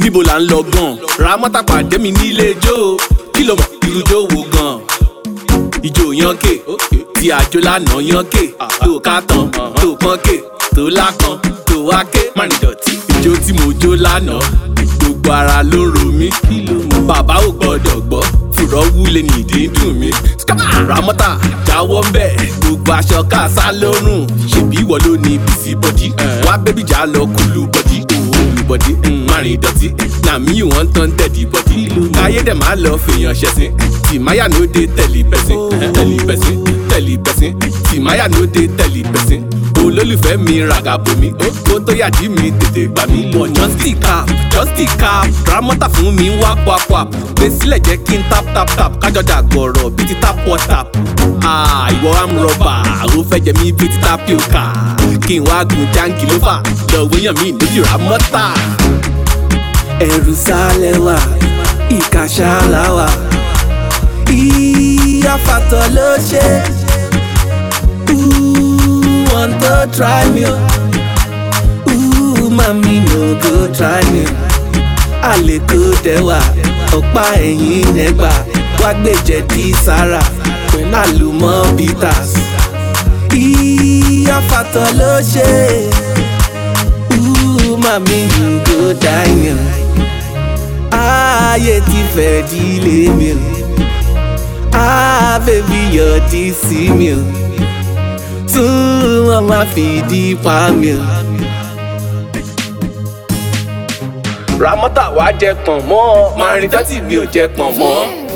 níbo là ń lọ gan Ramota pàdé mi nílé ijó kí ló mọ̀ irújó wo gan ijó yanke tí àjò lánàá yanke tó ká tán tó pọ́nké tó lákan tó wáké mánìdọ̀tí ijó tí mo jó lánàá gbogbo ara ló ń ro mí bàbá ò gbọ́dọ̀ gbọ́ fùrọ̀ wúlé nìdí dùn mí Ramota jáwọ́ ń bẹ̀ gbogbo aṣọ káàsá lórùn ṣèbí ìwọ ló ní bísí bọ́dí wá bébí jà lọ kúlù bọ́dí bọ́dí márùn ìdọ̀tí làmí ìwọ̀n tán tẹ̀dí bọ́dí káyé dẹ̀ máa lọ fèèyàn ṣẹ̀sìn tìmáyà ló dé tẹ̀lé pẹ̀sìn tẹ̀lé pẹ̀sìn tìmáyà ló dé tẹ̀lé pẹ̀sìn olólùfẹ́ mi ràgàbò mi ó tó yàjí mi tètè gbà mí lọ just cap Ramota fún mi wá kwap gbé sílẹ̀ jẹ́ kí n tap kájọ dàgbọ̀rọ̀ bíi ti tap water ìwọ amúrọ̀bà ó fẹ́ jẹ mí bíi ti tapioca kí n wá gun jangi ló fà lọ́wọ́ èèyàn mi lójú Ramota. ẹ̀rù sálẹ̀ wá ìkàṣàlà wá ìyáfàtọ̀ ló ṣe want to try me mami no go try me àlékò dẹwà ọ̀pá ẹ̀yìn nẹ́gbà wá gbèjẹ̀ dí sára pẹ̀lú àlùmọ́ bitters ìyáfàtọ̀ ló ṣe mami you go die me ayé ti fẹ́ dílé mi baby yọ̀dí sí mi tún wọn máa fìdí pa mi. Ramota wá jẹ pọ̀n mọ́ máa rìn dọ́tí mi ò jẹ pọ̀n mọ́.